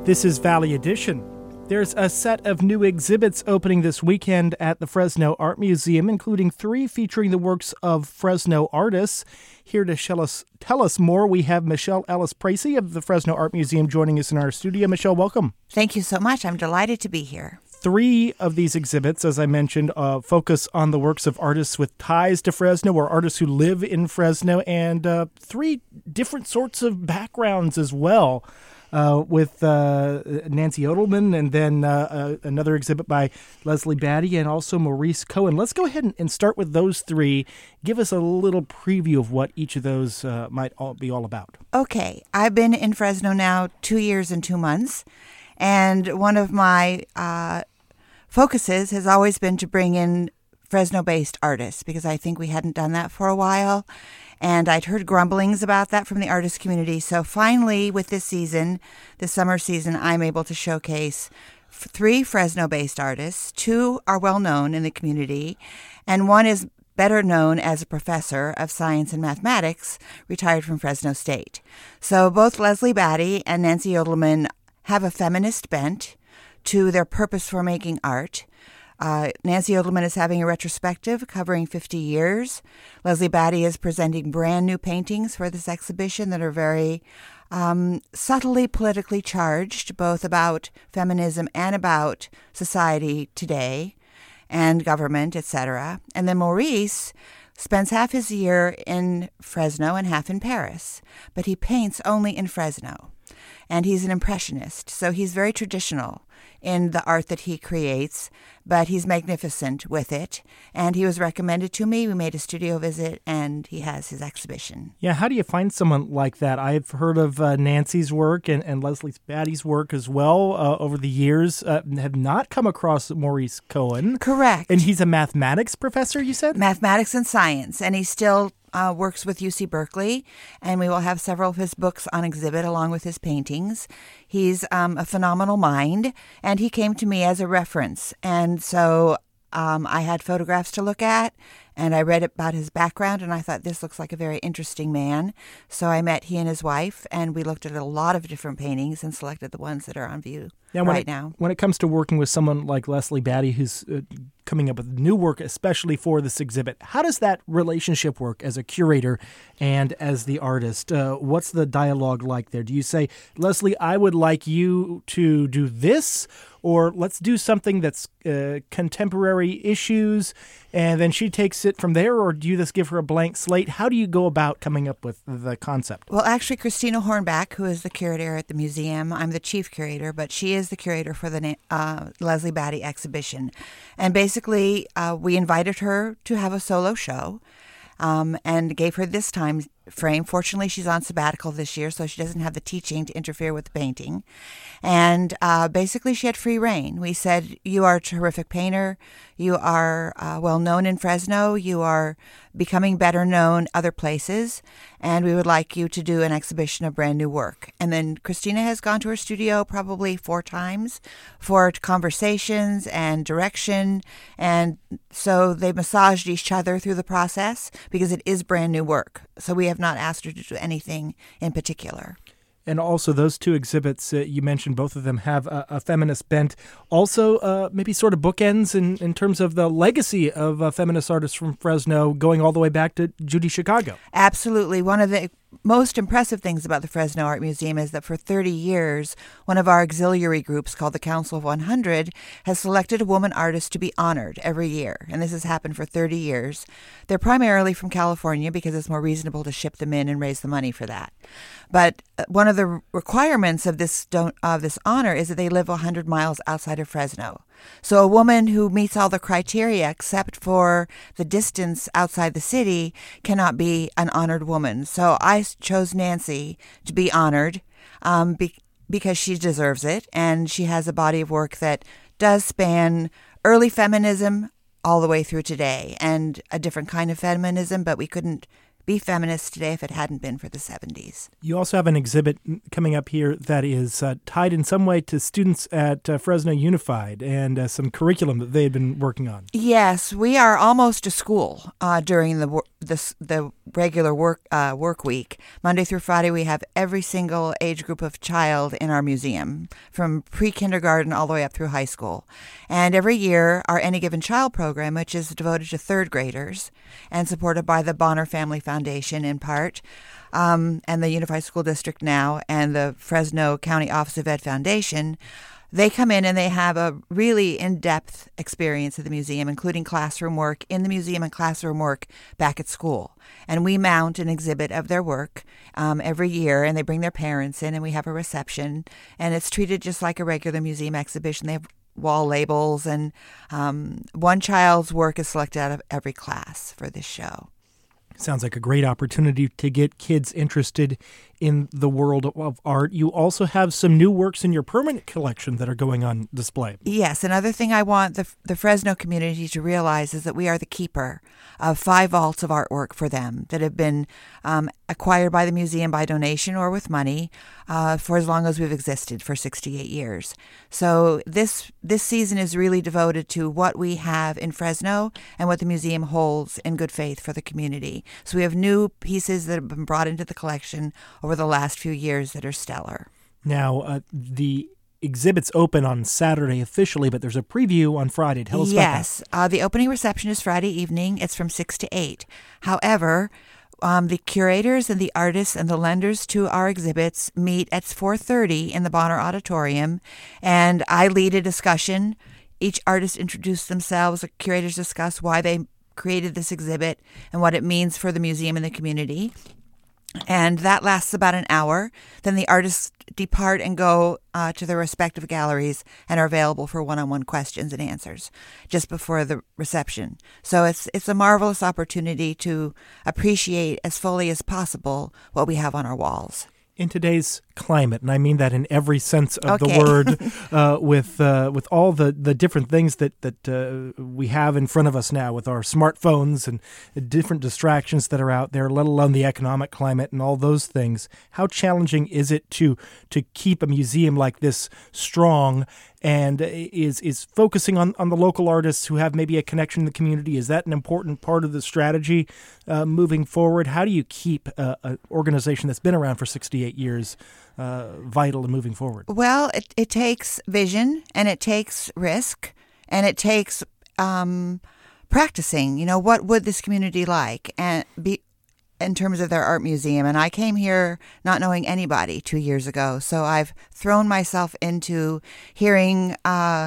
This is Valley Edition. There's a set of new exhibits opening this weekend at the Fresno Art Museum, including 3 featuring the works of Fresno artists. Here to tell us more, we have Michelle Ellis-Pracy of the Fresno Art Museum joining us in our studio. Michelle, welcome. Thank you so much. I'm delighted to be here. 3 of these exhibits, as I mentioned, focus on the works of artists with ties to Fresno or artists who live in Fresno, and 3 different sorts of backgrounds as well. With Nancy Odelman, and then another exhibit by Leslie Batty and also Maurice Cohen. Let's go ahead and start with those 3. Give us a little preview of what each of those might be all about. Okay. I've been in Fresno now 2 years and 2 months, and one of my focuses has always been to bring in Fresno-based artists, because I think we hadn't done that for a while. And I'd heard grumblings about that from the artist community. So finally, with this season, this summer season, I'm able to showcase 3 Fresno-based artists. 2 are well-known in the community, and 1 is better known as a professor of science and mathematics, retired from Fresno State. So both Leslie Batty and Nancy Odelman have a feminist bent to their purpose for making art. Nancy Odelman is having a retrospective covering 50 years. Leslie Batty is presenting brand new paintings for this exhibition that are very subtly politically charged, both about feminism and about society today and government, etc. And then Maurice spends half his year in Fresno and half in Paris, but he paints only in Fresno. And he's an impressionist, so he's very traditional in the art that he creates, but he's magnificent with it. And he was recommended to me. We made a studio visit, and he has his exhibition. Yeah, how do you find someone like that? I've heard of Nancy's work and Leslie Batty's work as well over the years. Have not come across Maurice Cohen. Correct. And he's a mathematics professor, you said? Mathematics and science, and he still works with UC Berkeley, and we will have several of his books on exhibit along with his paintings. He's a phenomenal mind, and he came to me as a reference. And so I had photographs to look at, and I read about his background, and I thought this looks like a very interesting man. So I met he and his wife, and we looked at a lot of different paintings and selected the ones that are on view now. When it comes to working with someone like Leslie Batty, who's coming up with new work, especially for this exhibit, how does that relationship work as a curator and as the artist? What's the dialogue like there? Do you say, Leslie, I would like you to do this, or let's do something that's contemporary issues, and then she takes it from there, or do you just give her a blank slate? How do you go about coming up with the concept? Well, actually, Christina Hornback, who is the curator at the museum, I'm the chief curator, but she is the curator for the Leslie Batty exhibition. And basically, we invited her to have a solo show and gave her this time frame. Fortunately, she's on sabbatical this year, so she doesn't have the teaching to interfere with the painting. And basically, she had free reign. We said, you are a terrific painter. You are well known in Fresno. You are becoming better known other places. And we would like you to do an exhibition of brand new work. And then Christina has gone to her studio probably 4 times for conversations and direction. And so they massaged each other through the process because it is brand new work. So we have not asked her to do anything in particular. And also those 2 exhibits, you mentioned both of them have a feminist bent. Also, maybe sort of bookends in terms of the legacy of feminist artists from Fresno going all the way back to Judy Chicago. Absolutely. One of the most impressive things about the Fresno Art Museum is that for 30 years, one of our auxiliary groups called the Council of 100 has selected a woman artist to be honored every year. And this has happened for 30 years. They're primarily from California because it's more reasonable to ship them in and raise the money for that. But one of the requirements of this honor is that they live 100 miles outside of Fresno. So a woman who meets all the criteria except for the distance outside the city cannot be an honored woman. So I chose Nancy to be honored because she deserves it, and she has a body of work that does span early feminism all the way through today, and a different kind of feminism, but we couldn't be feminist today if it hadn't been for the 70s. You also have an exhibit coming up here that is tied in some way to students at Fresno Unified and some curriculum that they had been working on. Yes, we are almost a school during the regular work week. Monday through Friday, we have every single age group of child in our museum, from pre-kindergarten all the way up through high school. And every year, our Any Given Child program, which is devoted to third graders and supported by the Bonner Family Foundation in part, and the Unified School District now, and the Fresno County Office of Ed Foundation, they come in and they have a really in-depth experience of the museum, including classroom work in the museum and classroom work back at school. And we mount an exhibit of their work every year, and they bring their parents in, and we have a reception. And it's treated just like a regular museum exhibition. They have wall labels, and one child's work is selected out of every class for this show. Sounds like a great opportunity to get kids interested in the world of art. You also have some new works in your permanent collection that are going on display. Yes, another thing I want the Fresno community to realize is that we are the keeper of 5 vaults of artwork for them that have been acquired by the museum by donation or with money for as long as we've existed, for 68 years. So this season is really devoted to what we have in Fresno and what the museum holds in good faith for the community. So we have new pieces that have been brought into the collection over the last few years that are stellar. Now, the exhibit's open on Saturday officially, but there's a preview on Friday. Tell us about that. Yes, the opening reception is Friday evening. It's from 6 to 8. However, the curators and the artists and the lenders to our exhibits meet at 4:30 in the Bonner Auditorium, and I lead a discussion. Each artist introduces themselves. The curators discuss why they created this exhibit and what it means for the museum and the community. And that lasts about an hour. Then the artists depart and go to their respective galleries and are available for one-on-one questions and answers just before the reception. So it's a marvelous opportunity to appreciate as fully as possible what we have on our walls. In today's climate, and I mean that in every sense of the word, with all the different things that we have in front of us now with our smartphones and the different distractions that are out there, let alone the economic climate and all those things, how challenging is it to keep a museum like this strong and is focusing on the local artists who have maybe a connection in the community? Is that an important part of the strategy moving forward? How do you keep an organization that's been around for 68 years vital and moving forward? Well, it takes vision, and it takes risk, and it takes practicing. You know, what would this community like and be in terms of their art museum? And I came here not knowing anybody 2 years ago, so I've thrown myself into hearing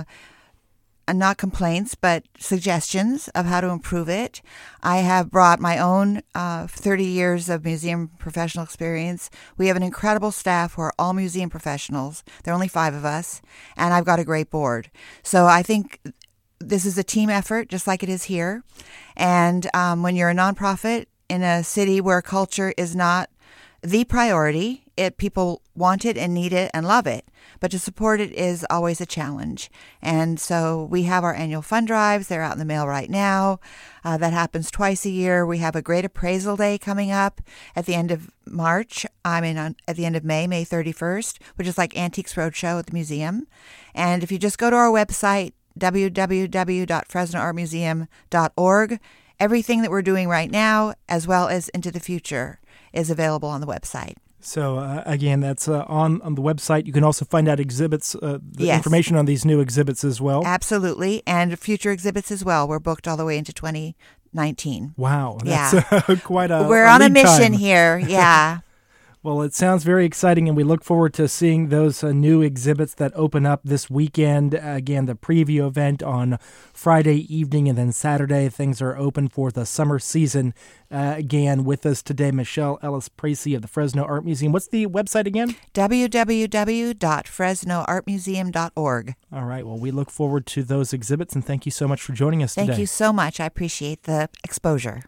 not complaints, but suggestions of how to improve it. I have brought my own 30 years of museum professional experience. We have an incredible staff who are all museum professionals. There are only 5 of us, and I've got a great board. So I think this is a team effort, just like it is here. And when you're a nonprofit in a city where culture is not the priority, people want it and need it and love it, but to support it is always a challenge. And so we have our annual fund drives. They're out in the mail right now. That happens twice a year. We have a great appraisal day coming up at the end of March. At the end of May 31st, which is like Antiques Roadshow at the museum. And if you just go to our website, www.fresnoartmuseum.org, everything that we're doing right now, as well as into the future, is available on the website. So, again, that's on the website. You can also find out exhibits, Yes. information on these new exhibits as well. Absolutely, and future exhibits as well. We're booked all the way into 2019. Wow, that's quite a We're on a lead mission time. here, yeah. Well, it sounds very exciting, and we look forward to seeing those new exhibits that open up this weekend. Again, the preview event on Friday evening, and then Saturday, things are open for the summer season. Again, with us today, Michelle Ellis-Precy of the Fresno Art Museum. What's the website again? www.fresnoartmuseum.org. All right. Well, we look forward to those exhibits, and thank you so much for joining us today. Thank you so much. I appreciate the exposure.